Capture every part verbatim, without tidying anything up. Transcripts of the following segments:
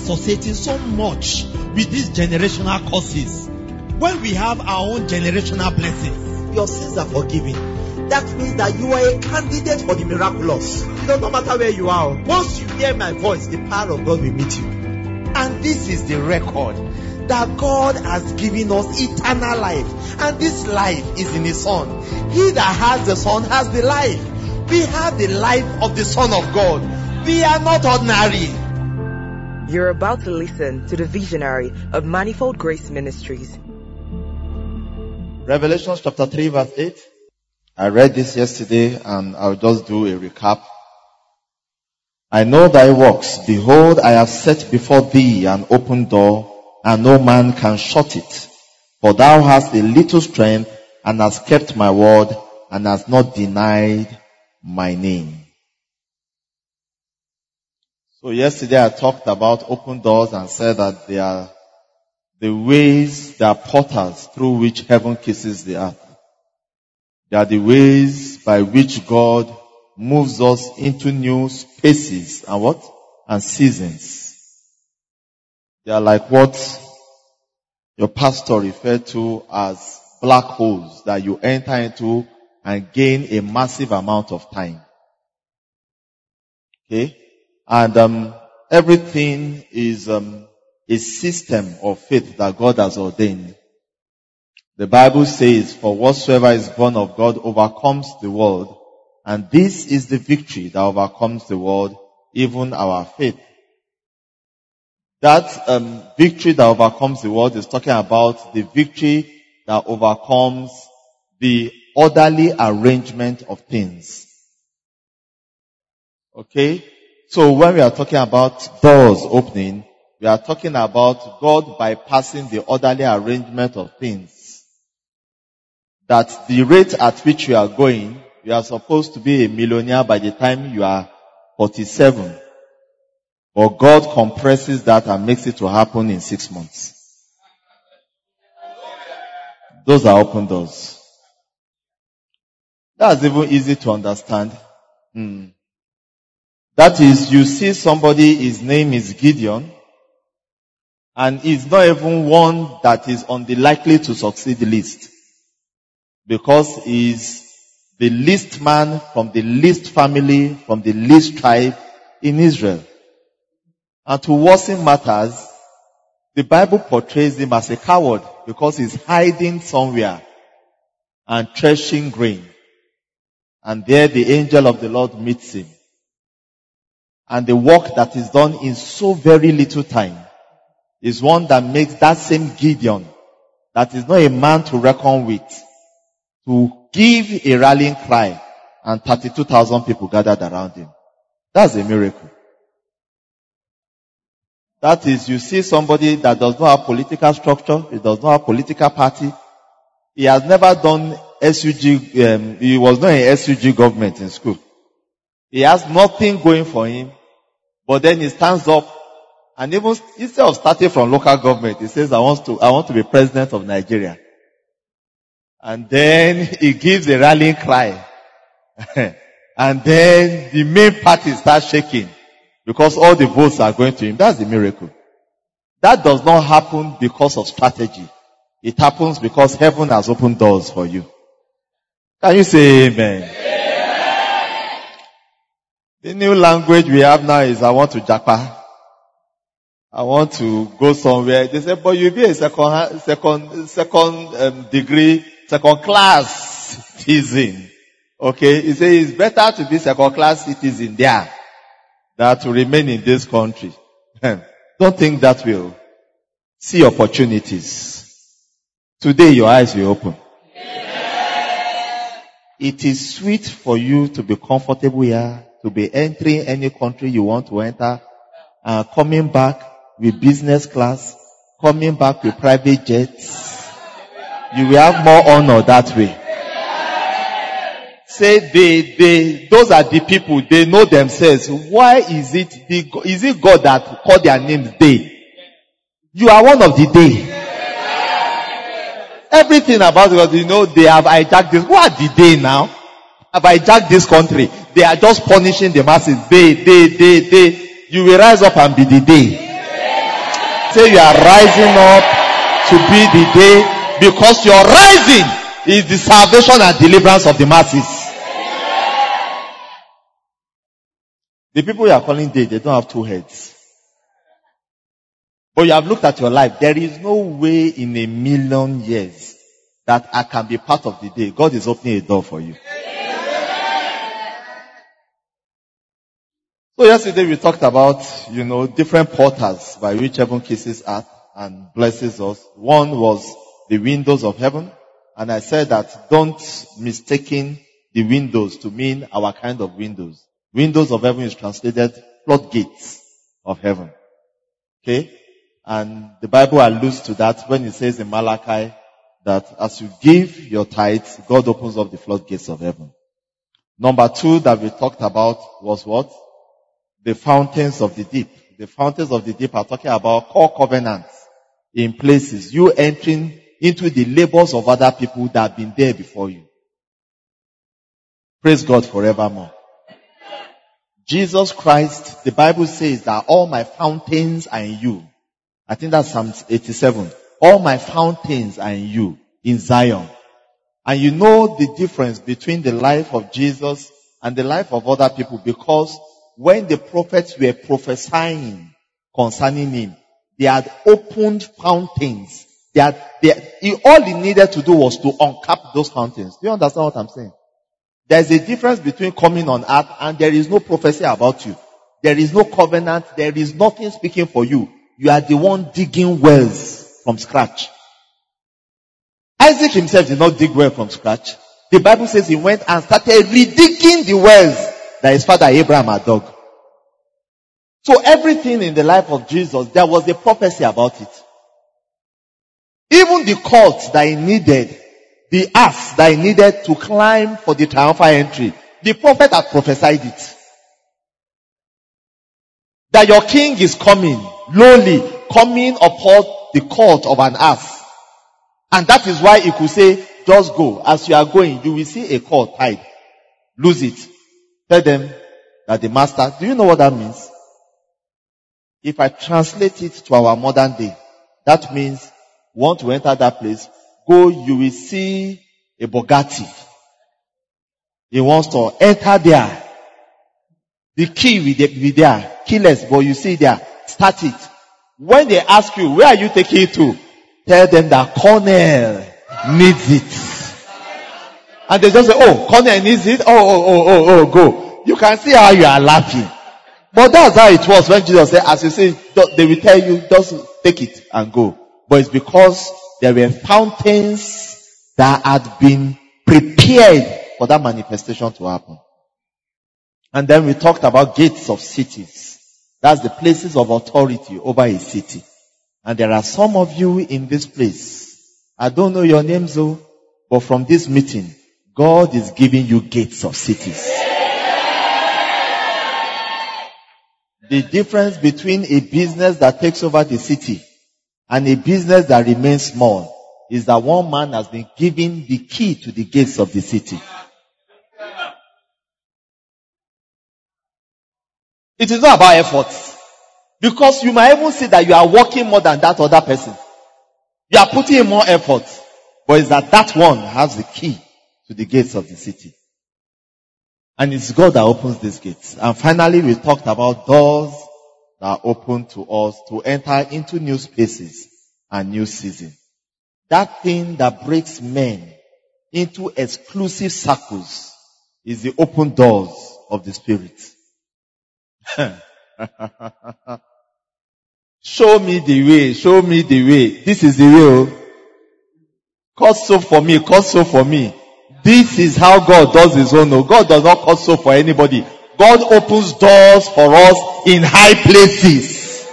associating so much with these generational curses when we have our own generational blessings? Your sins are forgiven. That means that you are a candidate for the miraculous. It does not matter where you are. Once you hear my voice, the power of God will meet you. And this is the record, that God has given us eternal life. And this life is in His Son. He that has the Son has the life. We have the life of the Son of God. We are not ordinary. You're about to listen to the visionary of Manifold Grace Ministries. Revelation chapter three verse eight. I read this yesterday and I'll just do a recap. I know thy works. Behold, I have set before thee an open door, and no man can shut it. For thou hast a little strength, and hast kept my word, and hast not denied my name. So yesterday I talked about open doors and said that they are the ways, they are portals through which heaven kisses the earth. They are the ways by which God moves us into new spaces and what? And seasons. They are like what your pastor referred to as black holes that you enter into and gain a massive amount of time. Okay? And um, everything is um, a system of faith that God has ordained. The Bible says, for whatsoever is born of God overcomes the world, and this is the victory that overcomes the world, even our faith. That um, victory that overcomes the world is talking about the victory that overcomes the orderly arrangement of things. Okay? So when we are talking about doors opening, we are talking about God bypassing the orderly arrangement of things. That the rate at which you are going, you are supposed to be a millionaire by the time you are forty-seven. But God compresses that and makes it to happen in six months. Those are open doors. That's even easy to understand. Hmm. That is, you see somebody, his name is Gideon, and he's not even one that is on the likely to succeed list. Because he's the least man from the least family, from the least tribe in Israel. And to worsen matters, the Bible portrays him as a coward because he's hiding somewhere and threshing grain. And there the angel of the Lord meets him. And the work that is done in so very little time is one that makes that same Gideon, that is not a man to reckon with, to give a rallying cry, and thirty-two thousand people gathered around him. That's a miracle. That is, you see somebody that does not have political structure, he does not have political party, he has never done S U G, um, he was not in S U G government in school. He has nothing going for him, but then he stands up, and even instead of starting from local government, he says, I want to, I want to be president of Nigeria. And then he gives a rallying cry. And then the main party starts shaking because all the votes are going to him. That's the miracle. That does not happen because of strategy. It happens because heaven has opened doors for you. Can you say amen? Amen. The new language we have now is I want to japa. I want to go somewhere. They say, but you'll be a second, second, second um, degree, second class citizen. Okay? He says it's better to be second class citizen there than to remain in this country. Don't think that will. See opportunities. Today your eyes will open. Yeah. It is sweet for you to be comfortable here, to be entering any country you want to enter, and coming back with business class, coming back with private jets. You will have more honor that way. Say they, they, those are the people, they know themselves. Why is it, the, is it God that called their names they? You are one of the they. Everything about God, you know, they have hijacked this. Who are the they now? Have hijacked this country. They are just punishing the masses. They, they, they, they. You will rise up and be the they. say you are rising up to be the day, because your rising is the salvation and deliverance of the masses. The people you are calling day, they don't have two heads. But you have looked at your life. There is no way in a million years that I can be part of the day. God is opening a door for you. So yesterday we talked about, you know, different portals by which heaven kisses earth and blesses us. One was the windows of heaven. And I said that don't mistaken the windows to mean our kind of windows. Windows of heaven is translated floodgates of heaven. Okay? And the Bible alludes to that when it says in Malachi that as you give your tithes, God opens up the floodgates of heaven. Number two that we talked about was what? The fountains of the deep. The fountains of the deep are talking about core covenants in places. You entering into the labors of other people that have been there before you. Praise God forevermore. Jesus Christ, the Bible says that all my fountains are in you. I think that's Psalm eighty-seven. All my fountains are in you, in Zion. And you know the difference between the life of Jesus and the life of other people, because when the prophets were prophesying concerning him, they had opened fountains. They had, they, all he needed to do was to uncap those fountains. Do you understand what I'm saying? There's a difference between coming on earth and there is no prophecy about you. There is no covenant. There is nothing speaking for you. You are the one digging wells from scratch. Isaac himself did not dig well from scratch. The Bible says he went and started redigging the wells that his father Abraham had dug. So everything in the life of Jesus, there was a prophecy about it. Even the colt that he needed, the ass that he needed to climb for the triumphal entry, the prophet had prophesied it. That your king is coming, lowly, coming upon the colt of an ass. And that is why he could say, just go. As you are going, you will see a colt tied. Lose it. Tell them that the master, do you know what that means? If I translate it to our modern day, that means, want to enter that place, go, you will see a Bugatti. He wants to enter there. The key will be there. Keyless, but you see there. Start it. When they ask you, where are you taking it to? Tell them that Cornell needs it. And they just say, oh, Cornell needs it? Oh, oh, oh, oh, oh, go. You can see how you are laughing. But that's how it was when Jesus said, as you say, they will tell you, just take it and go. But it's because there were fountains that had been prepared for that manifestation to happen. And then we talked about gates of cities. That's the places of authority over a city. And there are some of you in this place. I don't know your names though, but from this meeting, God is giving you gates of cities. The difference between a business that takes over the city and a business that remains small is that one man has been given the key to the gates of the city. It is not about efforts. Because you might even see that you are working more than that other person. You are putting in more effort. But it's that that one has the key to the gates of the city. And it's God that opens these gates. And finally, we talked about doors that are open to us to enter into new spaces and new seasons. That thing that breaks men into exclusive circles is the open doors of the Spirit. Show me the way, show me the way. This is the way. Cause so for me, cause so for me. This is how God does his own. God does not cause so for anybody. God opens doors for us in high places.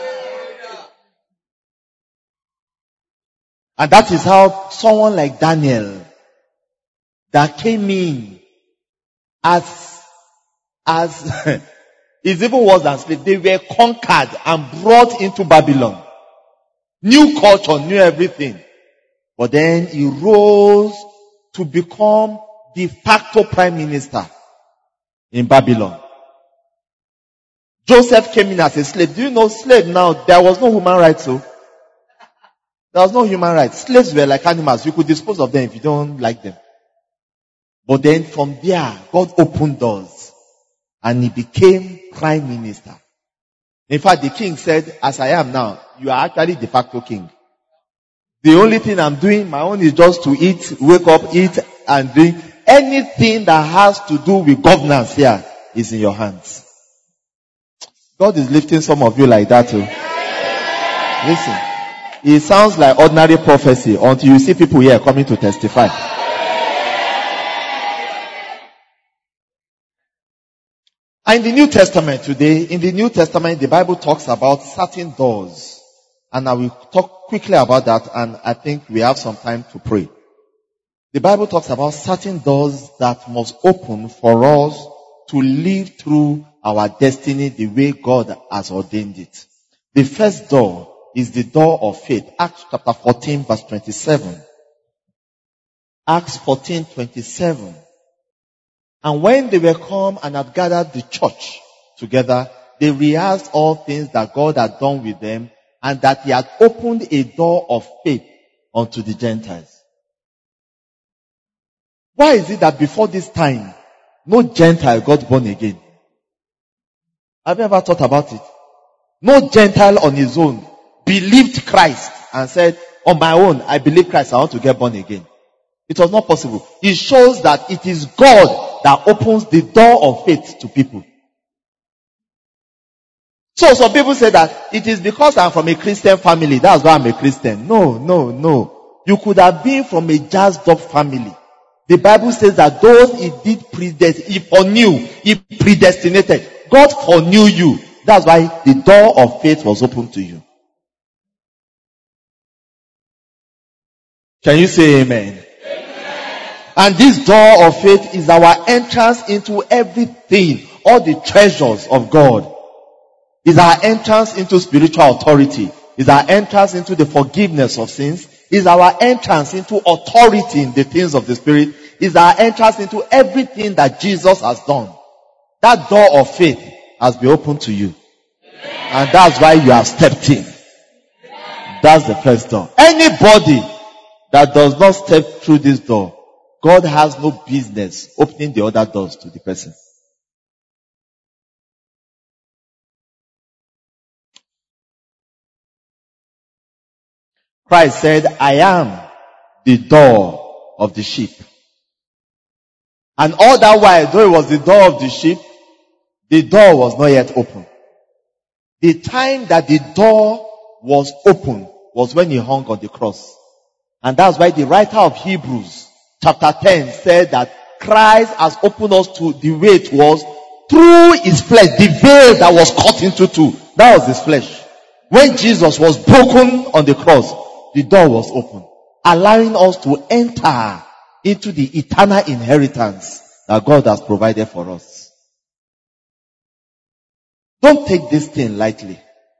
And that is how someone like Daniel that came in as, as, it's even worse than slave. They were conquered and brought into Babylon. New culture, new everything. But then he rose to become de facto prime minister in Babylon. Joseph came in as a slave. Do you know slave now? There was no human rights. So there was no human rights. Slaves were like animals. You could dispose of them if you don't like them. But then from there, God opened doors and he became prime minister. In fact, the king said, as I am now, you are actually de facto king. The only thing I'm doing, my own is just to eat, wake up, eat and drink. Anything that has to do with governance here is in your hands. God is lifting some of you like that too. Listen. It sounds like ordinary prophecy until you see people here coming to testify. And in the New Testament today, in the New Testament, the Bible talks about certain doors. And I will talk quickly about that, and I think we have some time to pray. The Bible talks about certain doors that must open for us to live through our destiny the way God has ordained it. The first door is the door of faith. Acts chapter fourteen verse twenty-seven. Acts fourteen twenty-seven. And when they were come and had gathered the church together, they rehearsed all things that God had done with them, and that he had opened a door of faith unto the Gentiles. Why is it that before this time, no Gentile got born again? Have you ever thought about it? No Gentile on his own believed Christ and said, on my own, I believe Christ, I want to get born again. It was not possible. It shows that it is God that opens the door of faith to people. So some people say that it is because I'm from a Christian family, that's why I'm a Christian. No, no, no. You could have been from a jazzed up family. The Bible says that those he did predestinate, he foreknew, he predestinated. God foreknew you. That's why the door of faith was open to you. Can you say amen? Amen? And this door of faith is our entrance into everything, all the treasures of God. Is our entrance into spiritual authority. Is our entrance into the forgiveness of sins. Is our entrance into authority in the things of the Spirit. Is our entrance into everything that Jesus has done. That door of faith has been opened to you. And that's why you have stepped in. That's the first door. Anybody that does not step through this door, God has no business opening the other doors to the person. Christ said, I am the door of the sheep. And all that while, though it was the door of the sheep, the door was not yet open. The time that the door was open was when he hung on the cross. And that's why the writer of Hebrews chapter ten said that Christ has opened us to the way it was through his flesh, the veil that was cut into two. That was his flesh. When Jesus was broken on the cross, the door was open, allowing us to enter into the eternal inheritance that God has provided for us. Don't take this thing lightly.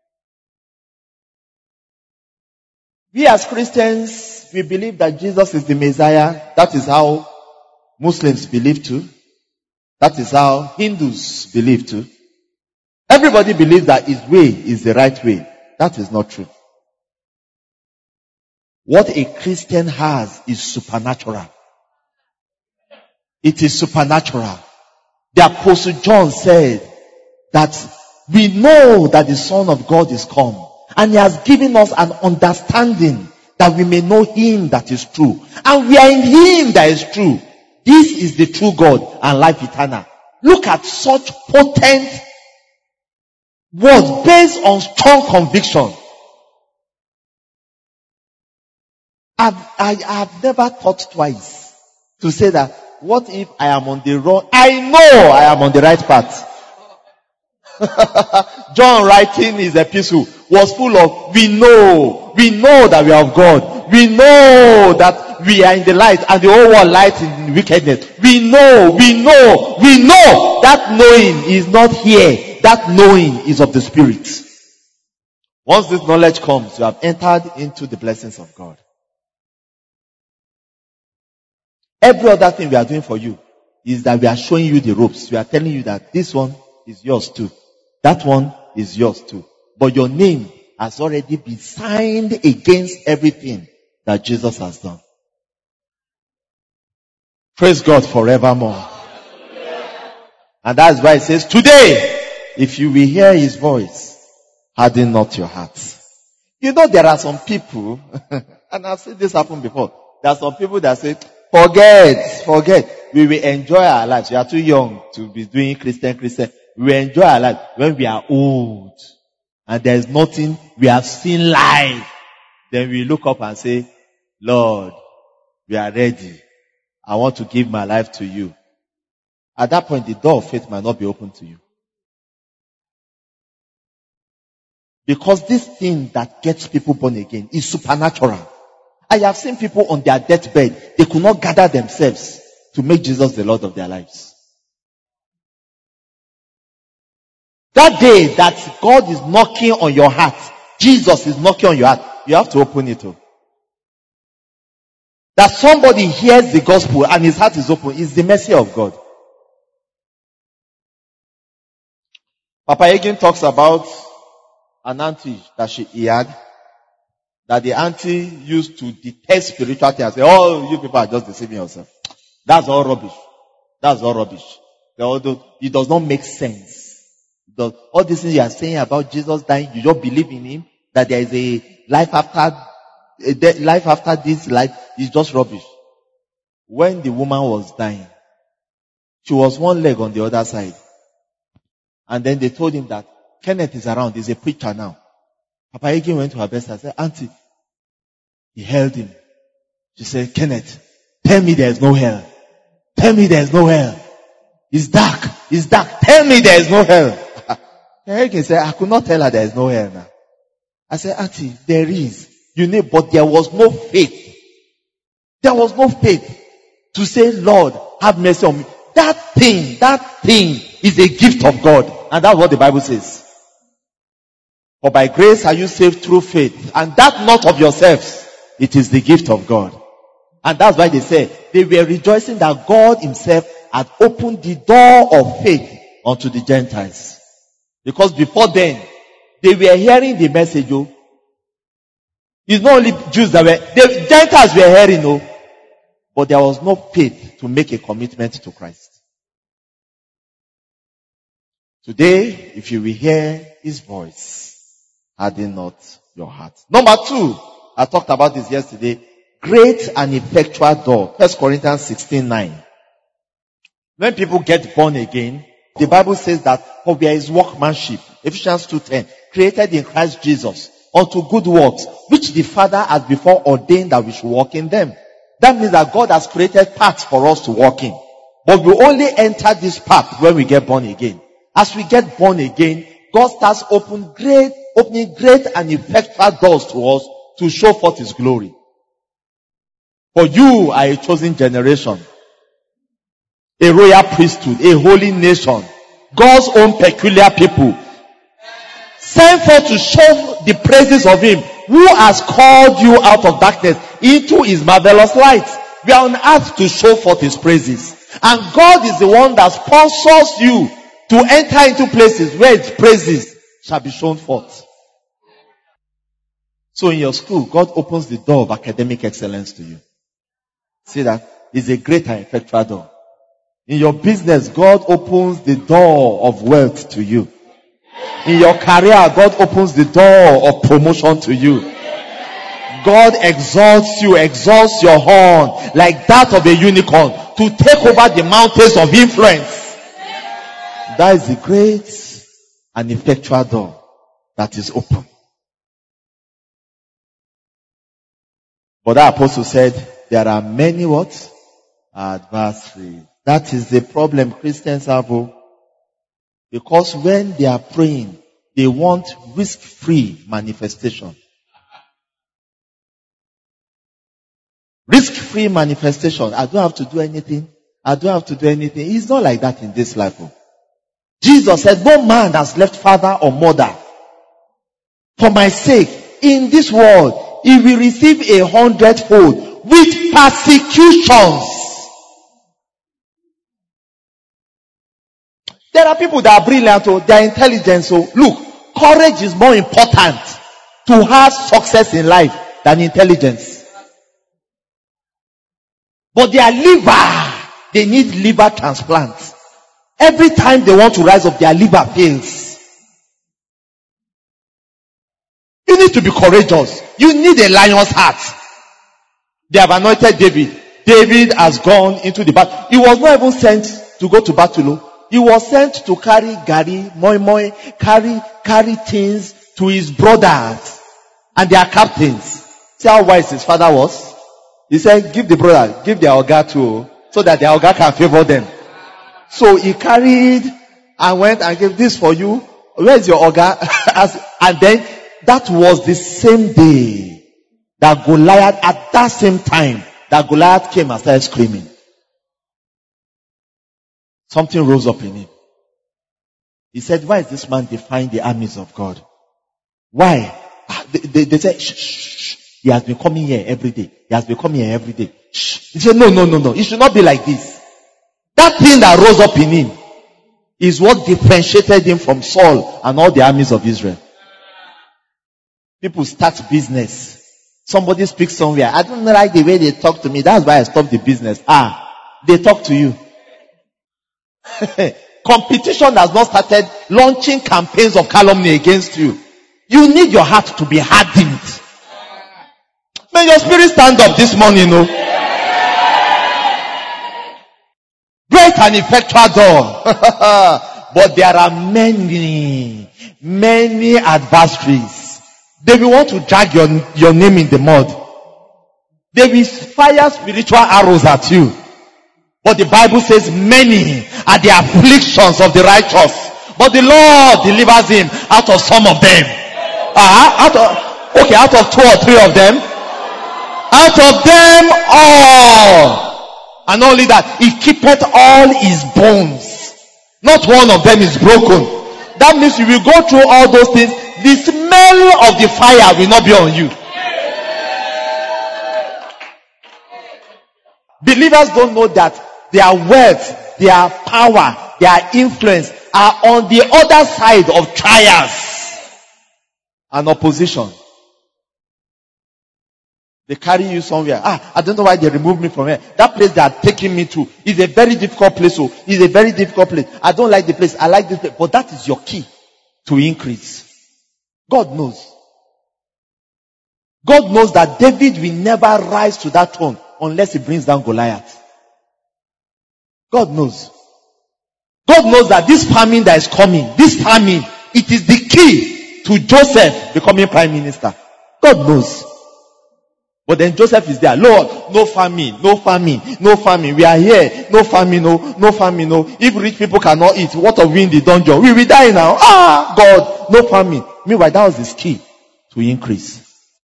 We as Christians, we believe that Jesus is the Messiah. That is how Muslims believe too. That is how Hindus believe too. Everybody believes that his way is the right way. That is not true. What a Christian has is supernatural. It is supernatural. The Apostle John said that we know that the Son of God is come, and he has given us an understanding that we may know him that is true. And we are in him that is true. This is the true God and life eternal. Look at such potent words based on strong conviction. I've, I have never thought twice to say that, what if I am on the wrong? I know I am on the right path. John writing his epistle was full of, we know, we know that we are of God. We know that we are in the light and the whole world lies in wickedness. We know, we know, we know. That knowing is not here. That knowing is of the Spirit. Once this knowledge comes, you have entered into the blessings of God. Every other thing we are doing for you is that we are showing you the ropes. We are telling you that this one is yours too. That one is yours too. But your name has already been signed against everything that Jesus has done. Praise God forevermore. And that's why it says, today, if you will hear his voice, harden not your hearts. You know, there are some people, and I've seen this happen before. There are some people that say, forget, forget. We will enjoy our lives. We are too young to be doing Christian, Christian. We will enjoy our life when we are old. And there is nothing, we have seen life. Then we look up and say, Lord, we are ready. I want to give my life to you. At that point, the door of faith might not be open to you. Because this thing that gets people born again is supernatural. I have seen people on their deathbed, they could not gather themselves to make Jesus the Lord of their lives. That day that God is knocking on your heart, Jesus is knocking on your heart, you have to open it up. That somebody hears the gospel and his heart is open is the mercy of God. Papa Hagin talks about an auntie that she he had, that the auntie used to detest spiritual things and say, oh, you people are just deceiving yourself. That's all rubbish. That's all rubbish. Although it does not make sense. Does, all these things you are saying about Jesus dying, you don't believe in him, that there is a life after, a de- life after this life is just rubbish. When the woman was dying, she was one leg on the other side. And then they told him that Kenneth is around, he's a preacher now. Papa Hagin went to her best and said, Auntie, he held him. She said, Kenneth, tell me there is no hell. Tell me there is no hell. It's dark. It's dark. Tell me there is no hell. Hagin said, I could not tell her there is no hell now. I said, Auntie, there is. You know, but there was no faith. There was no faith to say, Lord, have mercy on me. That thing, that thing is a gift of God. And that's what the Bible says. For by grace are you saved through faith. And that not of yourselves. It is the gift of God. And that's why they say, they were rejoicing that God himself had opened the door of faith unto the Gentiles. Because before then, they were hearing the message. Oh, it's not only Jews that were, the Gentiles were hearing, oh, but there was no faith to make a commitment to Christ. Today, if you will hear his voice, harden not your heart. Number two, I talked about this yesterday. Great and effectual door. First Corinthians sixteen nine. When people get born again, the Bible says that for there is workmanship. Ephesians two ten. Created in Christ Jesus unto good works, which the Father has before ordained that we should walk in them. That means that God has created paths for us to walk in. But we only enter this path when we get born again. As we get born again, God starts open great, opening great and effectual doors to us to show forth his glory. For you are a chosen generation, a royal priesthood, a holy nation, God's own peculiar people, sent forth to show the praises of him who has called you out of darkness into his marvelous light. We are on earth to show forth his praises. And God is the one that sponsors you to enter into places where his praises shall be shown forth. So in your school, God opens the door of academic excellence to you. See that? It's a great and effectual door. In your business, God opens the door of wealth to you. In your career, God opens the door of promotion to you. God exalts you, exalts your horn like that of a unicorn to take over the mountains of influence. That is the great and effectual door that is open. But that apostle said, there are many what? Adversaries. That is the problem Christians have. Because when they are praying, they want risk-free manifestation. Risk-free manifestation. I don't have to do anything. I don't have to do anything. It's not like that in this life. Jesus said, no man has left father or mother for my sake in this world. He will receive a hundredfold with persecutions. They There are people that are brilliant, so they are intelligent. So look, courage is more important to have success in life than intelligence. But their liver, they need liver transplants. Every time they want to rise up, their liver fails. You need to be courageous. You need a lion's heart. They have anointed David. David has gone into the battle. He was not even sent to go to battle. He was sent to carry gari, moi moi, carry, carry things to his brothers and their captains. See how wise his father was? He said, give the brother, give their oga too, so that their oga can favor them. So he carried and went and gave this for you. Where's your oga? And then that was the same day that Goliath, at that same time, that Goliath came and started screaming. Something rose up in him. He said, why is this man defying the armies of God? Why? They, they, they said, shh, shh, shh. He has been coming here every day. He has been coming here every day. Shh. He said, no, no, no, no. It should not be like this. That thing that rose up in him is what differentiated him from Saul and all the armies of Israel. People start business. Somebody speaks somewhere. I don't like the way they talk to me. That's why I stopped the business. Ah, they talk to you. Competition has not started launching campaigns of calumny against you. You need your heart to be hardened. May your spirit stand up this morning, no? Great and effectual door. But there are many, many adversaries. They will want to drag your, your name in the mud. They will fire spiritual arrows at you. But the Bible says many are the afflictions of the righteous, but the Lord delivers him out of some of them. Uh, out of, okay, out of two or three of them. Out of them all. And not only that, he keepeth all his bones. Not one of them is broken. That means you will go through all those things. The smell of the fire will not be on you. Believers don't know that their wealth, their power, their influence are on the other side of trials and opposition. They carry you somewhere. Ah, I don't know why they removed me from here. That place they are taking me to is a very difficult place. So it's a very difficult place. I don't like the place. I like this place. But that is your key to increase. God knows. God knows that David will never rise to that throne unless he brings down Goliath. God knows. God knows that this famine that is coming, this famine, it is the key to Joseph becoming prime minister. God knows. But then Joseph is there. Lord, no famine, no famine, no famine. We are here. No famine, no, no famine, no. If rich people cannot eat, what of we in the dungeon? We will die now. Ah, God, no famine. Meanwhile, that was his key to increase.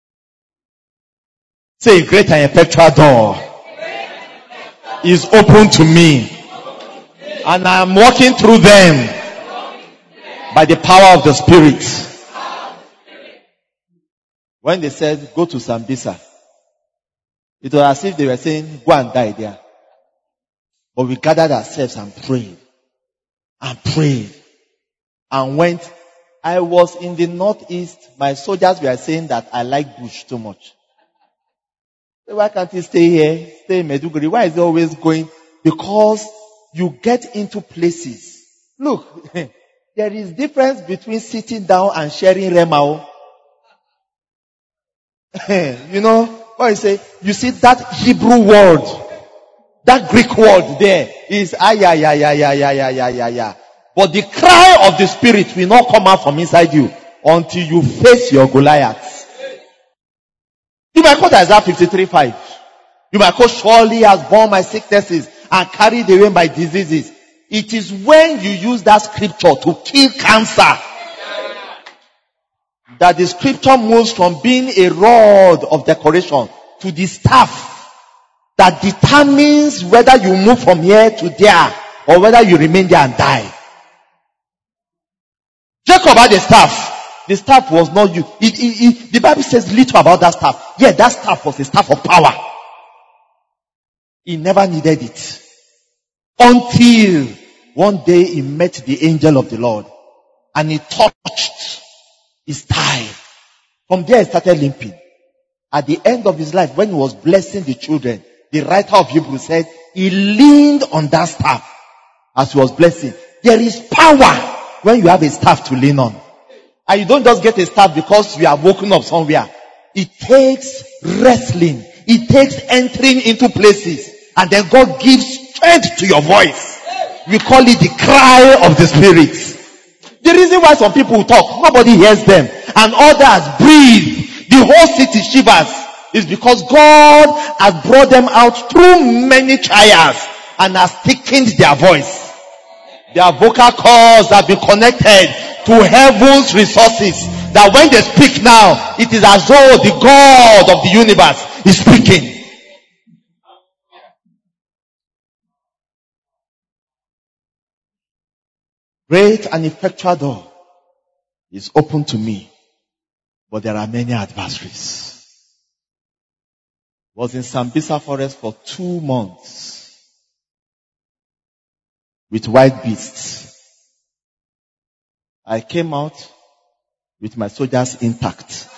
Say, great and effectual door is open to me. And I am walking through them by the power of the Spirit. When they said, go to Sambisa, it was as if they were saying, go and die there. But we gathered ourselves and prayed. And prayed. And went. I was in the northeast. My soldiers were saying that I like bush too much. So why can't he stay here? Stay in Meduguri. Why is he always going? Because you get into places. Look, there is difference between sitting down and sharing Remao. You know, what I say? You see that Hebrew word, that Greek word there is ayah, yeah, yeah, yeah, yeah, yeah, yeah, yeah, yeah. But the cry of the Spirit will not come out from inside you until you face your Goliath. You might quote Isaiah fifty-three five. You might quote, surely has borne my sicknesses and carried away my diseases. It is when you use that scripture to kill cancer that the scripture moves from being a rod of decoration to the staff that determines whether you move from here to there or whether you remain there and die. Jacob had a staff. The staff was not used. It, it, it, the Bible says little about that staff. Yeah, that staff was a staff of power. He never needed it until one day he met the angel of the Lord and he touched his thigh. From there he started limping. At the end of his life, when he was blessing the children, the writer of Hebrews said he leaned on that staff as he was blessing. There is power when you have a staff to lean on. And you don't just get a staff because you are woken up somewhere. It takes wrestling. It takes entering into places. And then God gives strength to your voice. We call it the cry of the Spirit. The reason why some people talk, nobody hears them. And others breathe. The whole city shivers. Is because God has brought them out through many trials and has thickened their voice. Their vocal cords have been connected to heaven's resources, that when they speak now, it is as though the God of the universe is speaking. Great and effectual door is open to me, but there are many adversaries. Was in Sambisa forest for two months with wild beasts. I came out with my soldiers intact.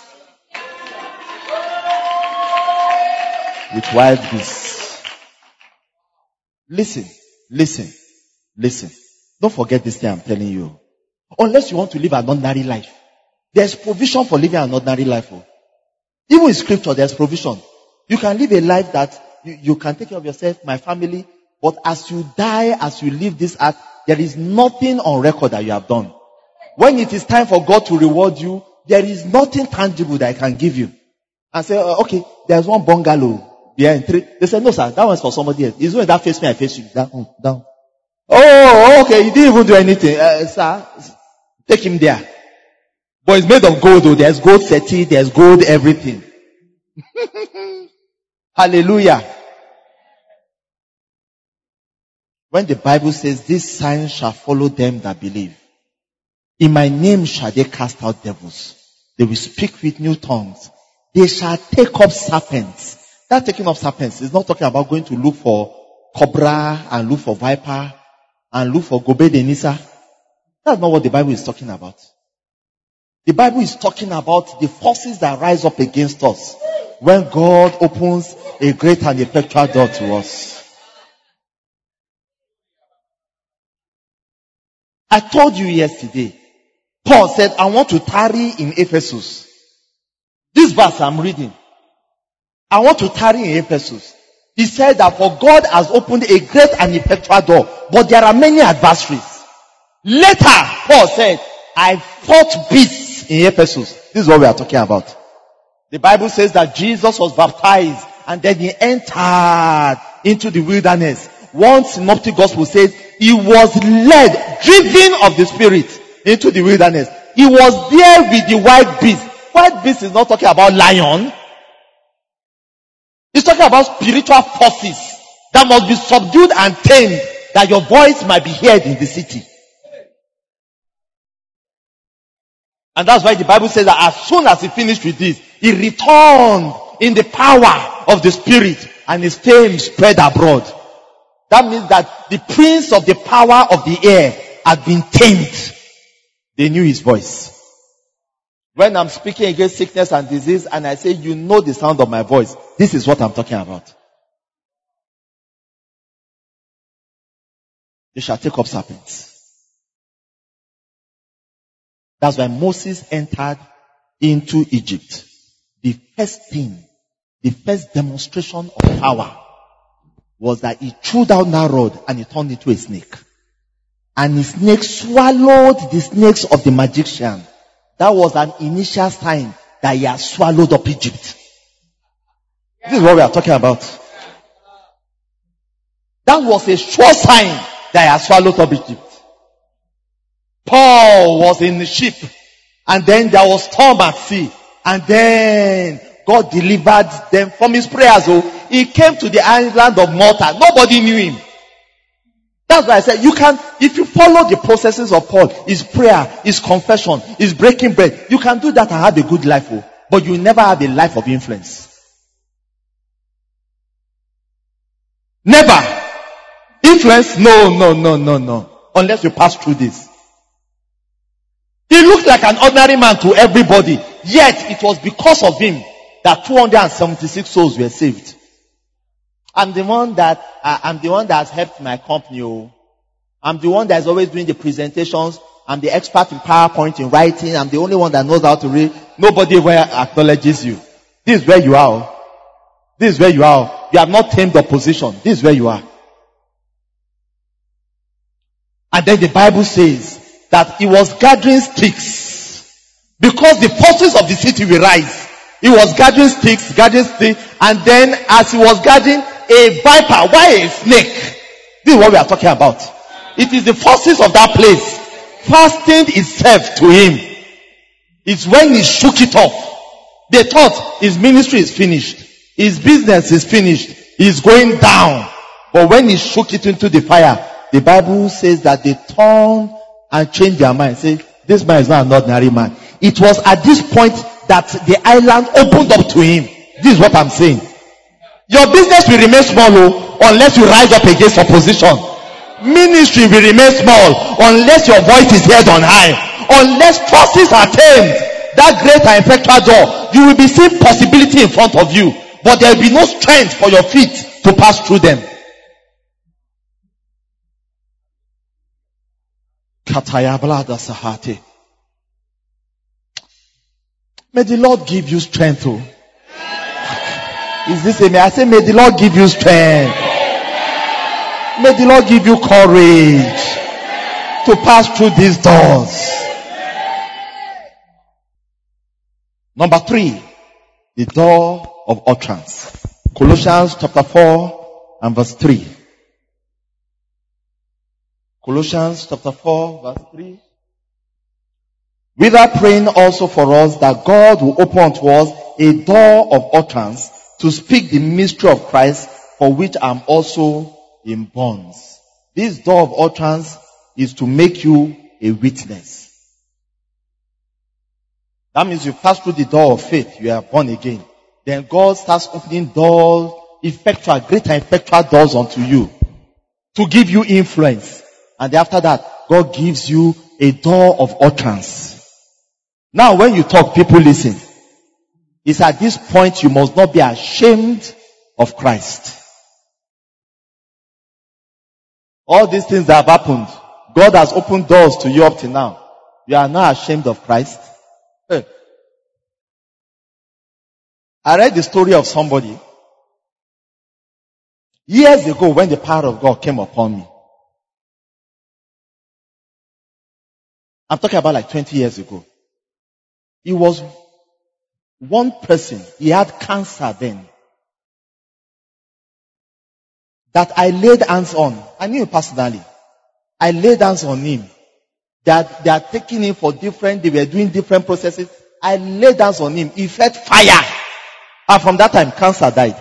With wild beasts. Listen, listen, listen. Don't forget this thing I'm telling you. Unless you want to live an ordinary life, there's provision for living an ordinary life. Even in scripture, there's provision. You can live a life that you, you can take care of yourself, my family, but as you die, as you leave this earth, there is nothing on record that you have done. When it is time for God to reward you, there is nothing tangible that I can give you. And say, uh, okay, there's one bungalow behind three. They say, no sir, that one's for somebody else. It's when that face me, I face you. Down, down. Oh, okay, you didn't even do anything. Uh, sir, take him there. But it's made of gold though. There's gold settee, there's gold everything. Hallelujah. When the Bible says, these signs shall follow them that believe. In my name shall they cast out devils. They will speak with new tongues. They shall take up serpents. That taking up serpents is not talking about going to look for cobra and look for viper and look for gobe de nisa. That's not what the Bible is talking about. The Bible is talking about the forces that rise up against us when God opens a great and effectual door to us. I told you yesterday, Paul said, I want to tarry in Ephesus. This verse I'm reading. I want to tarry in Ephesus. He said that for God has opened a great and effectual door, but there are many adversaries. Later, Paul said, I fought beasts in Ephesus. This is what we are talking about. The Bible says that Jesus was baptized and then he entered into the wilderness. One synoptic gospel says he was led, driven of the Spirit into the wilderness. He was there with the wild beast. Wild beast is not talking about lion. It's talking about spiritual forces that must be subdued and tamed, that your voice might be heard in the city. And that's why the Bible says that as soon as he finished with this, he returned in the power of the Spirit and his fame spread abroad. That means that the prince of the power of the air had been tamed. They knew his voice. When I'm speaking against sickness and disease and I say, you know the sound of my voice, this is what I'm talking about. They shall take up serpents. That's why Moses entered into Egypt. The first thing, the first demonstration of power was that he threw down that rod and he turned into a snake. And the snake swallowed the snakes of the magician. That was an initial sign that he had swallowed up Egypt. This is what we are talking about. That was a sure sign that he had swallowed up Egypt. Paul was in the ship and then there was storm at sea and then God delivered them from his prayers. So he came to the island of Malta. Nobody knew him. That's why I said you can, if you follow the processes of Paul, his prayer, his confession, his breaking bread, you can do that and have a good life. Oh, but you never have a life of influence. Never. Influence? No, no, no, no, no. unless you pass through this. He looked like an ordinary man to everybody, yet it was because of him that two hundred seventy-six souls were saved. I'm the one that, uh, I'm the one that has helped my company. Oh. I'm the one that is always doing the presentations. I'm the expert in PowerPoint, in writing. I'm the only one that knows how to read. Nobody ever acknowledges you. This is where you are. This is where you are. You have not tamed the position. This is where you are. And then the Bible says that he was gathering sticks because the forces of the city will rise. He was gathering sticks, gathering sticks, and then as he was gathering, a viper, why a snake? This is what we are talking about. It is the forces of that place fastened itself to him. It's when he shook it off. They thought his ministry is finished. His business is finished. He's going down. But when he shook it into the fire, the Bible says that they turned and changed their mind. Say, this man is not an ordinary man. It was at this point that the island opened up to him. This is what I'm saying. Your business will remain small oh, unless you rise up against opposition. Ministry will remain small unless your voice is heard on high. Unless forces are tamed, that great and effectual door, you will be seeing possibility in front of you, but there will be no strength for your feet to pass through them. May the Lord give you strength. Oh. Is this a me? I say, may the Lord give you strength. May the Lord give you courage to pass through these doors. Number three, the door of utterance. Colossians chapter four and verse three. Colossians chapter four verse three. Without praying also for us that God will open unto us a door of utterance to speak the mystery of Christ, for which I am also in bonds. This door of utterance is to make you a witness. That means you pass through the door of faith, you are born again. Then God starts opening doors, effectual, great and effectual doors unto you to give you influence. And after that, God gives you a door of utterance. Now when you talk, people listen. It's at this point you must not be ashamed of Christ. All these things that have happened, God has opened doors to you up to now. You are not ashamed of Christ. Hey. I read the story of somebody years ago when the power of God came upon me. I'm talking about like twenty years ago. He was one person. He had cancer then. That I laid hands on. I knew him personally. I laid hands on him. That they are taking him for different, they were doing different processes. I laid hands on him. He felt fire. And from that time, cancer died.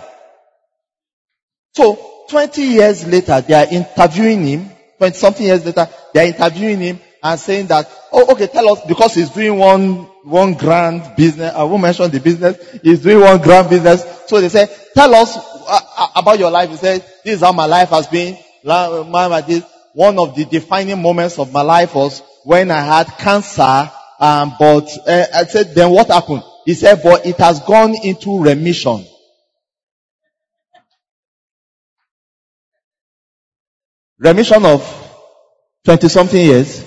So, twenty years later, they are interviewing him. twenty something years later, they are interviewing him and saying that, oh, okay, tell us, because he's doing one, one grand business. I won't mention the business. He's doing one grand business. So they say, tell us uh, about your life. He said, this is how my life has been. One of the defining moments of my life was when I had cancer. Um, but uh, I said, then what happened? He said, but it has gone into remission. Remission of twenty something years.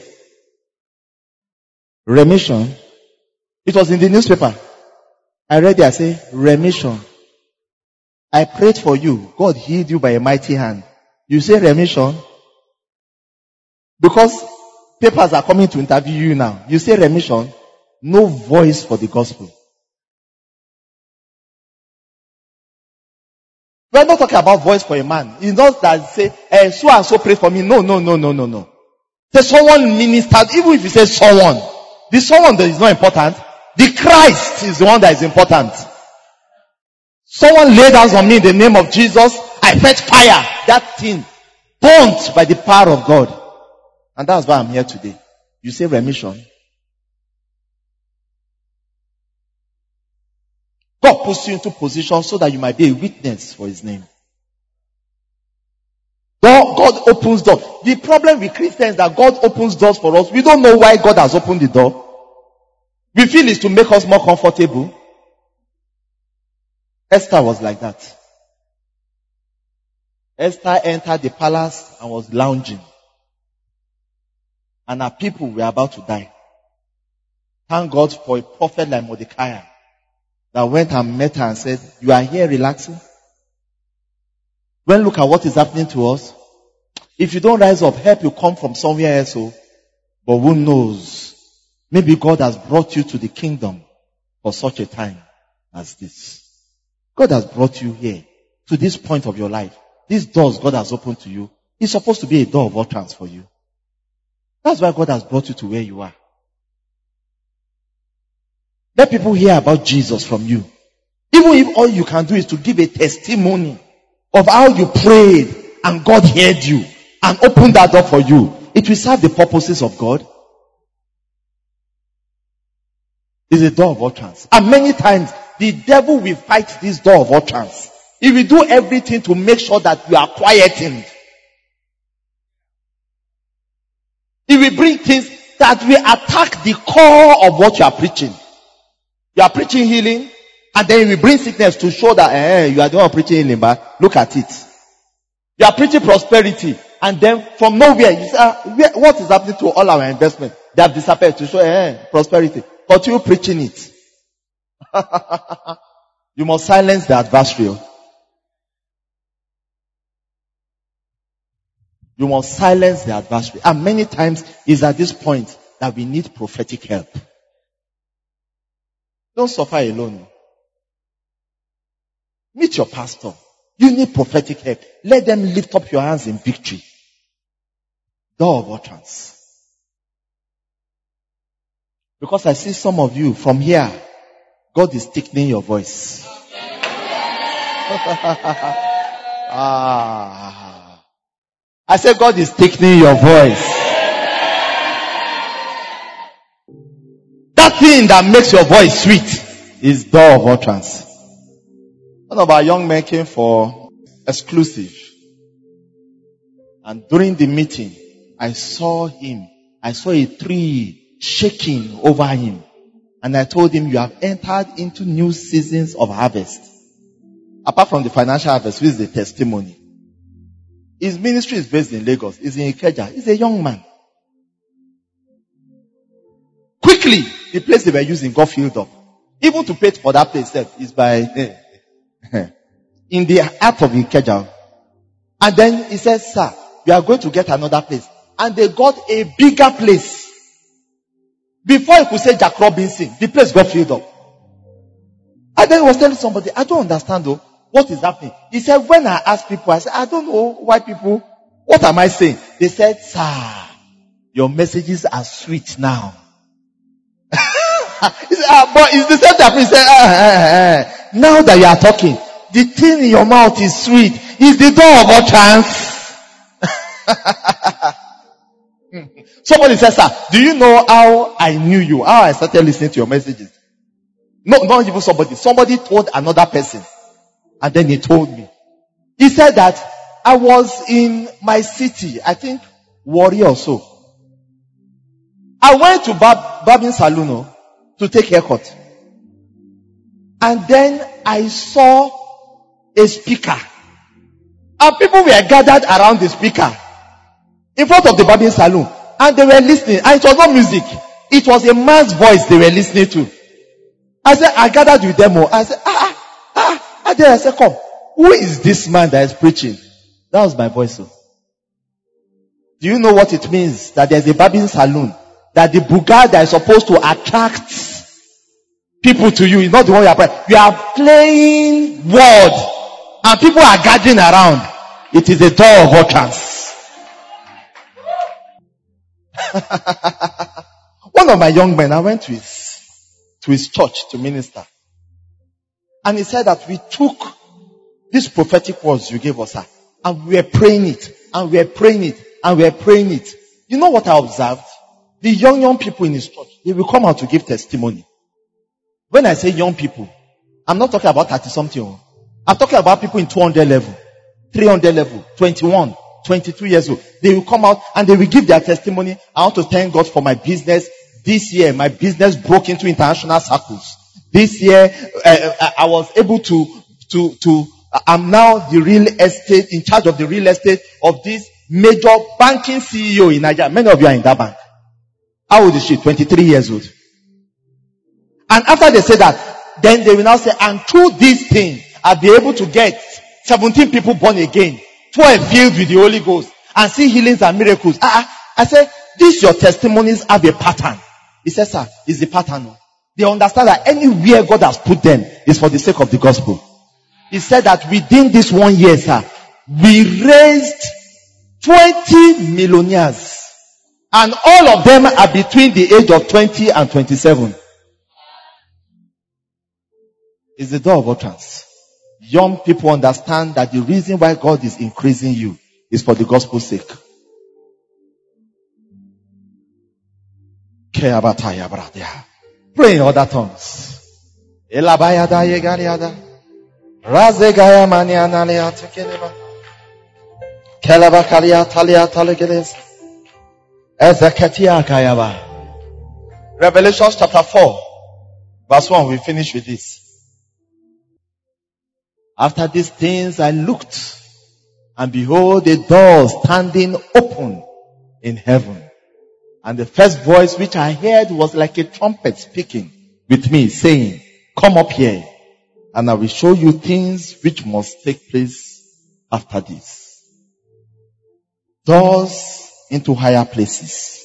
Remission. It was in the newspaper. I read it. I say, remission. I prayed for you. God healed you by a mighty hand. You say remission? Because papers are coming to interview you now. You say remission? No voice for the gospel. We are not talking about voice for a man. It's not that say, eh, so and so pray for me. No, no, no, no, no, no. Say someone ministered, even if you say someone. The someone that is not important. The Christ is the one that is important. Someone laid hands on me in the name of Jesus. I felt fire. That thing burnt by the power of God. And that's why I'm here today. You say remission. God puts you into position so that you might be a witness for His name. God, God opens doors. The problem with Christians is that God opens doors for us. We don't know why God has opened the door. We feel it's to make us more comfortable. Esther was like that. Esther entered the palace and was lounging. And her people were about to die. Thank God for a prophet like Mordecai that went and met her and said, you are here relaxing? Well, look at what is happening to us. If you don't rise up, help will come from somewhere else. Oh. But who knows? Maybe God has brought you to the kingdom for such a time as this. God has brought you here to this point of your life. These doors God has opened to you is supposed to be a door of utterance for you. That's why God has brought you to where you are. Let people hear about Jesus from you. Even if all you can do is to give a testimony of how you prayed and God heard you and opened that door for you, it will serve the purposes of God. It's a door of utterance. And many times, the devil will fight this door of utterance. He will do everything to make sure that you are quietened. He will bring things that will attack the core of what you are preaching. You are preaching healing, and then he will bring sickness to show that eh, you are the one preaching healing, but look at it. You are preaching prosperity, and then from nowhere, you say, ah, what is happening to all our investment? They have disappeared to show eh, prosperity. Continue preaching it. You must silence the adversary. You must silence the adversary. And many times it's at this point that we need prophetic help. Don't suffer alone. Meet your pastor. You need prophetic help. Let them lift up your hands in victory. Door of utterance. Because I see some of you from here, God is thickening your voice. ah. I said God is thickening your voice. That thing that makes your voice sweet is door of utterance. One of our young men came for exclusive. And during the meeting, I saw him. I saw a tree shaking over him. And I told him, you have entered into new seasons of harvest. Apart from the financial harvest, which is the testimony. His ministry is based in Lagos. He's in Ikeja. He's a young man. Quickly, the place they were using got filled up. Even to pay for that place is by in the heart of Ikeja. And then he said, sir, we are going to get another place. And they got a bigger place. Before he could say Jack Robinson, the place got filled up. And then he was telling somebody, I don't understand though. What is happening? He said, when I asked people, I said, I don't know why people, what am I saying? They said, sir, your messages are sweet now. He said, ah, but it's the same thing. He said, ah, ah, ah. Now that you are talking, the thing in your mouth is sweet. It's the door of utterance. Somebody said, sir, do you know how I knew you? How I started listening to your messages? No, not even somebody. Somebody told another person. And then he told me. He said that I was in my city, I think Warrior or so. I went to Bab- Babin Saloon to take haircut. And then I saw a speaker. And people were gathered around the speaker. In front of the Babin Saloon. And they were listening. And it was not music. It was a man's voice they were listening to. I said, I gathered with them all. I said, ah, ah, ah. And then I said, come. Who is this man that is preaching? That was my voice. So. Do you know what it means? That there's a Babin Saloon. That the buga that is supposed to attract people to you is not the one you are playing. You are playing word. And people are gathering around. It is a door of utterance. One of my young men, I went to his, to his church to minister. And he said that we took these prophetic words you gave us, sir, and we were praying it, and we were praying it, and we were praying it. You know what I observed? The young, young people in his church, they will come out to give testimony. When I say young people, I'm not talking about thirty something. I'm talking about people in two hundred level, three hundred level, twenty-one, twenty-two years old. They will come out and they will give their testimony. I want to thank God for my business. This year, my business broke into international circles. This year, uh, I was able to, to, to, I'm now the real estate, in charge of the real estate of this major banking C E O in Nigeria. Many of you are in that bank. How old is she? twenty-three years old. And after they say that, then they will now say, and through this thing, I'll be able to get seventeen people born again, twelve filled with the Holy Ghost, and see healings and miracles. Uh-uh. I said, these your testimonies have a pattern. He said, sir, it's the pattern. They understand that anywhere God has put them is for the sake of the gospel. He said that within this one year, sir, we raised twenty millionaires. And all of them are between the age of twenty and twenty-seven. It's the door of utterance. Young people understand that the reason why God is increasing you is for the gospel's sake. Pray in other tongues. Revelation chapter four, verse one, we finish with this. After these things I looked, and behold, a door standing open in heaven. And the first voice which I heard was like a trumpet speaking with me, saying, come up here, and I will show you things which must take place after this. Doors into higher places.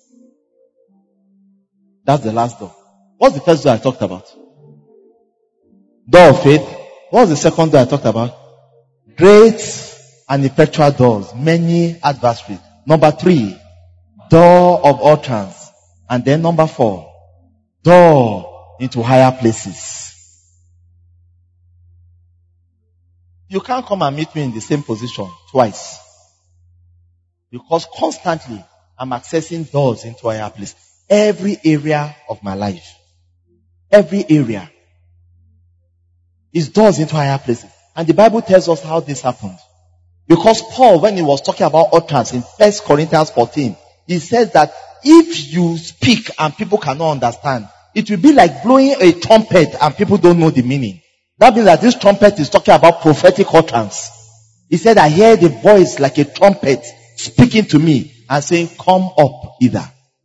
That's the last door. What's the first door I talked about? Door of faith. What's the second door I talked about? Great and effectual doors. Many adversaries. Number three, door of utterance. And then number four, door into higher places. You can't come and meet me in the same position twice. Because constantly I'm accessing doors into higher places. Every area of my life. Every area. Is doors into higher places. And the Bible tells us how this happened. Because Paul, when he was talking about utterance in First Corinthians fourteen, he says that if you speak and people cannot understand, it will be like blowing a trumpet and people don't know the meaning. That means that this trumpet is talking about prophetic utterance. He said, I heard a voice like a trumpet speaking to me and saying, come up hither.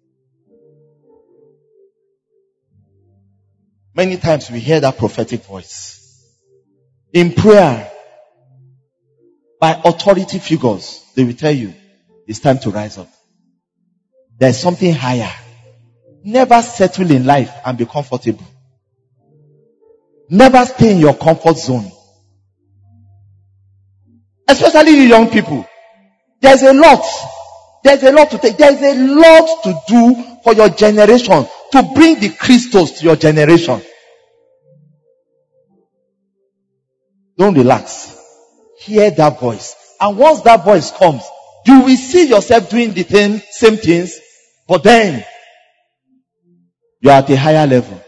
Many times we hear that prophetic voice. In prayer, by authority figures, they will tell you, it's time to rise up. There's something higher. Never settle in life and be comfortable. Never stay in your comfort zone. Especially you young people. There's a lot. There's a lot to take. There's a lot to do for your generation. To bring the Christos to your generation. Don't relax. Hear that voice. And once that voice comes, you will see yourself doing the same, same things. But then, you are at a higher level.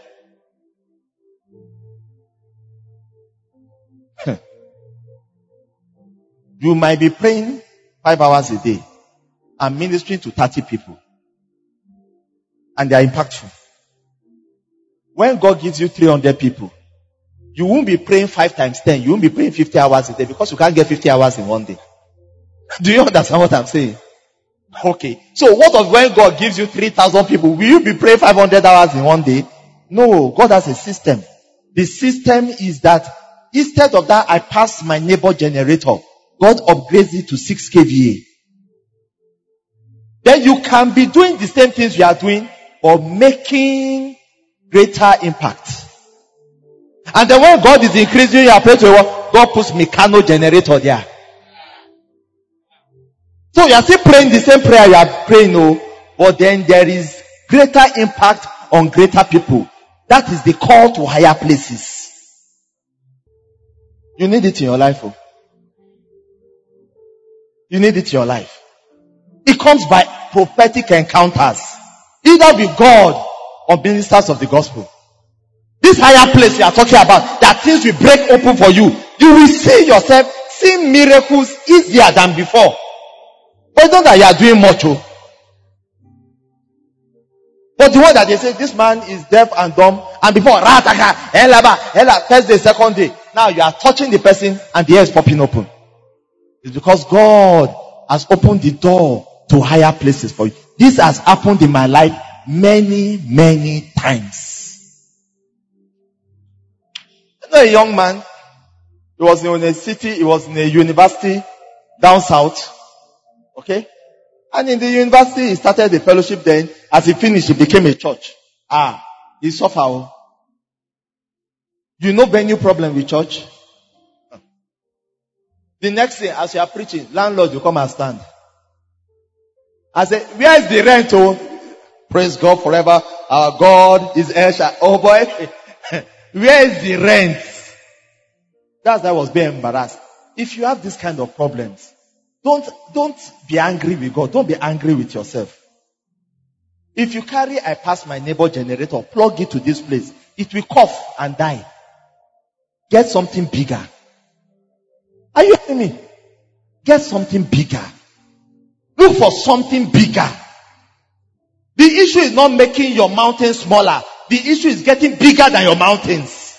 You might be praying five hours a day and ministering to thirty people. And they are impactful. When God gives you three hundred people, you won't be praying five times ten. You won't be praying fifty hours a day because you can't get fifty hours in one day. Do you understand what I'm saying? Okay. So what of when God gives you three thousand people? Will you be praying five hundred hours in one day? No. God has a system. The system is that instead of that, I pass my neighbor generator. God upgrades it to six K V A. Then you can be doing the same things you are doing or making greater impact. And then when God is increasing your prayer to God, God puts Meccano generator there. So you are still praying the same prayer you are praying, no, but then there is greater impact on greater people. That is the call to higher places. You need it in your life. Oh. You need it in your life. It comes by prophetic encounters. Either with God or ministers of the gospel. This higher place you are talking about, that things will break open for you. You will see yourself seeing miracles easier than before. But it's not that you are doing much. Oh. But the one that they say, this man is deaf and dumb, and before, rataka, elaba, ela, first day, second day, now you are touching the person and the ear is popping open. It's because God has opened the door to higher places for you. This has happened in my life many, many times. You know a young man, he was in a city, he was in a university down south. Okay? And in the university, he started the fellowship then. As he finished, he became a church. Ah, he suffered. You know venue problem with church? The next thing, as you are preaching, landlord will come and stand. I say, where is the rent? Oh, praise God forever. Our God is Esha. Oh boy, where is the rent? That's why I was being embarrassed. If you have this kind of problems, don't, don't be angry with God. Don't be angry with yourself. If you carry, I pass my neighbor generator, plug it to this place, it will cough and die. Get something bigger. Are you hearing me? Get something bigger. Look for something bigger. The issue is not making your mountain smaller. The issue is getting bigger than your mountains.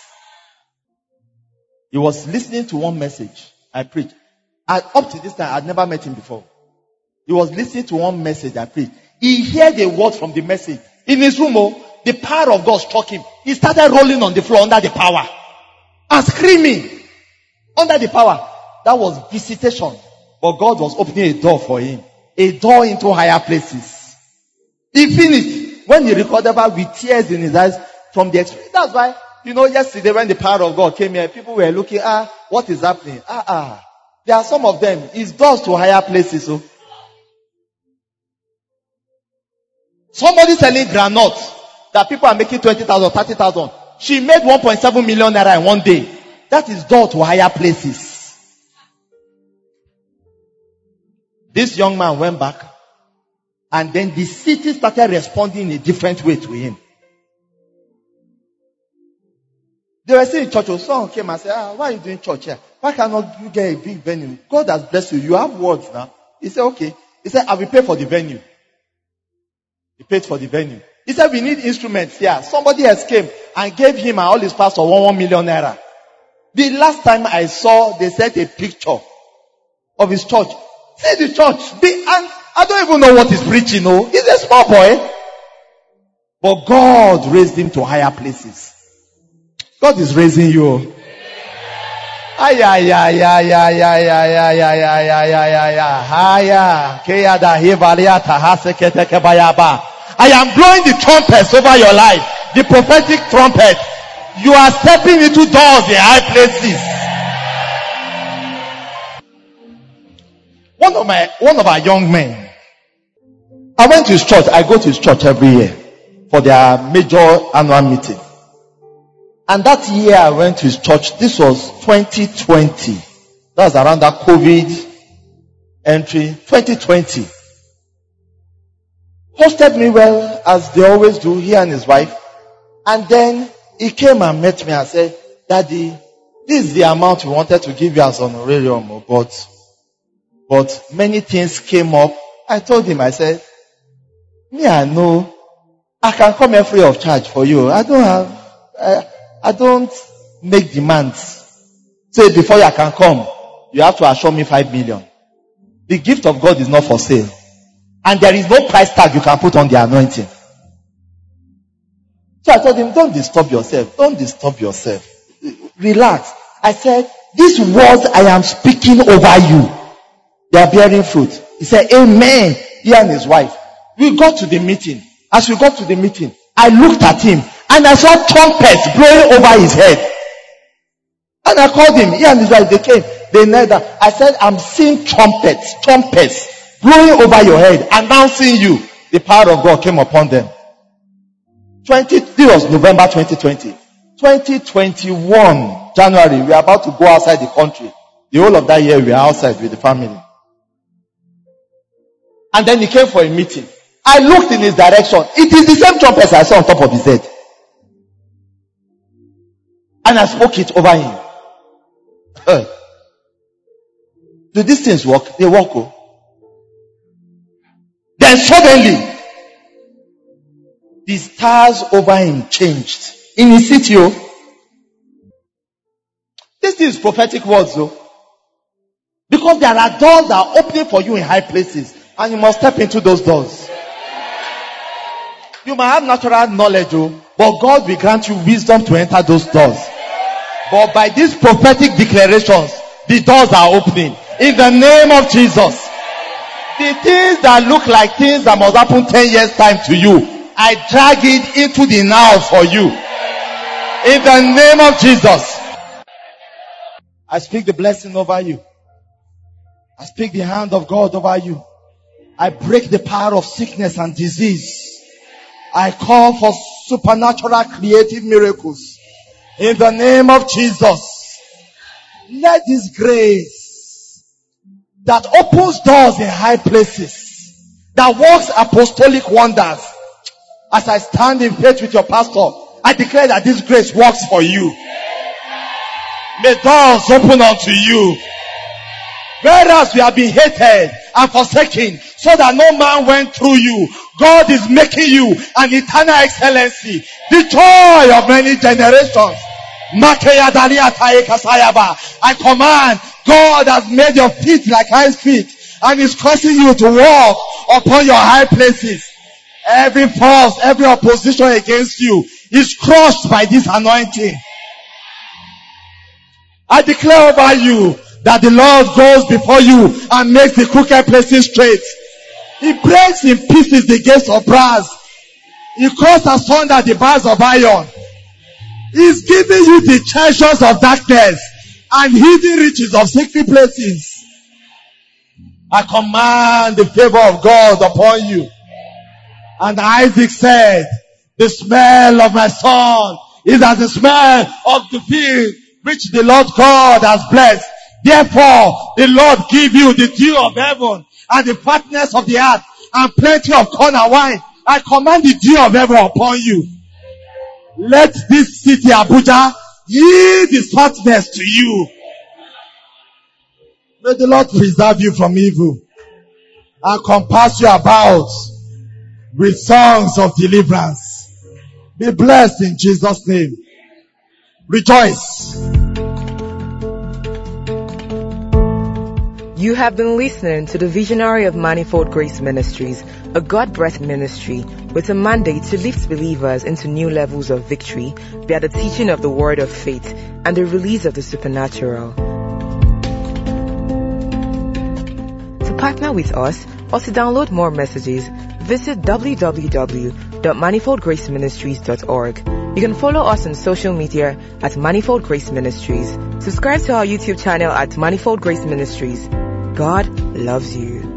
He was listening to one message I preached. And up to this time, I'd never met him before. He was listening to one message I preached. He heard a word from the message. In his room, oh, the power of God struck him. He started rolling on the floor under the power. And screaming. Under the power. That was visitation. But God was opening a door for him. A door into higher places. He finished. When he recorded back with tears in his eyes from the experience. That's why, you know, yesterday when the power of God came here, people were looking, ah, what is happening? Ah, ah. There are some of them. It's doors to higher places. So. Somebody selling granite that people are making twenty thousand, thirty thousand. She made one point seven million naira in one day. That is door to higher places. This young man went back and then the city started responding in a different way to him. They were saying church, someone came and said, ah, why are you doing church here? Why cannot you get a big venue? God has blessed you. You have words now. He said, okay. He said, I will pay for the venue. He paid for the venue. He said, we need instruments here. Somebody else came and gave him and all his pastors one, one million naira. The last time I saw, they sent a picture of his church. See the church. They, and I don't even know what he's preaching. No, he's a small boy. But God raised him to higher places. God is raising you. Ay, ay, ay, ay, ay, ay, ay, ay, ay, ay, ay, ay, ay, ay. I am blowing the trumpets over your life. The prophetic trumpet. You are stepping into doors in high places. One of my, one of our young men, I went to his church. I go to his church every year for their major annual meeting. And that year I went to his church. This was twenty twenty. That was around that COVID entry. twenty twenty. Hosted me well, as they always do, he and his wife. And then he came and met me and said, Daddy, this is the amount we wanted to give you as honorarium, but, but many things came up. I told him, I said, me, I know, I can come here free of charge for you. I don't have, I, I don't make demands. Say before you can come, you have to assure me five million. The gift of God is not for sale. And there is no price tag you can put on the anointing. So I told him, don't disturb yourself. Don't disturb yourself. Relax. I said, these words I am speaking over you, they are bearing fruit. He said, amen. He and his wife. We got to the meeting. As we got to the meeting, I looked at him and I saw trumpets blowing over his head. And I called him. He and his wife, they came. They knelt down. I said, I'm seeing trumpets, trumpets blowing over your head, announcing you. The power of God came upon them. twenty, this was November twenty twenty. twenty twenty-one, January, we are about to go outside the country. The whole of that year, we are outside with the family. And then he came for a meeting. I looked in his direction. It is the same trumpets I saw on top of his head. And I spoke it over him. Do these things work? They work. Oh. then suddenly, the stars over him changed. In his city, oh. This is prophetic words, though. Because there are doors that are opening for you in high places, and you must step into those doors. You might have natural knowledge, oh, but God will grant you wisdom to enter those doors. But by these prophetic declarations, the doors are opening. In the name of Jesus. The things that look like things that must happen ten years time to you, I drag it into the now for you. In the name of Jesus. I speak the blessing over you. I speak the hand of God over you. I break the power of sickness and disease. I call for supernatural creative miracles. In the name of Jesus. Let this grace that opens doors in high places, that works apostolic wonders. As I stand in faith with your pastor, I declare that this grace works for you. May doors open unto you. Whereas we have been hated and forsaken, so that no man went through you, God is making you an eternal excellency, the joy of many generations. I command, God has made your feet like hinds feet, and is causing you to walk upon your high places. Every force, every opposition against you is crushed by this anointing. I declare over you that the Lord goes before you and makes the crooked places straight. He breaks in pieces the gates of brass. He cuts asunder the bars of iron. He's giving you the treasures of darkness and hidden riches of secret places. I command the favor of God upon you. And Isaac said, the smell of my son is as the smell of the field which the Lord God has blessed. Therefore, the Lord give you the dew of heaven and the fatness of the earth and plenty of corn and wine. I command the dew of heaven upon you. Let this city, Abuja, yield its fatness to you. May the Lord preserve you from evil and compass you about with songs of deliverance. Be blessed in Jesus' name. Rejoice. You have been listening to the Visionary of Manifold Grace Ministries, a God-breathed ministry with a mandate to lift believers into new levels of victory via the teaching of the word of faith and the release of the supernatural. To partner with us or to download more messages, visit w w w dot manifold grace ministries dot org. You can follow us on social media at Manifold Grace Ministries. Subscribe to our YouTube channel at Manifold Grace Ministries. God loves you.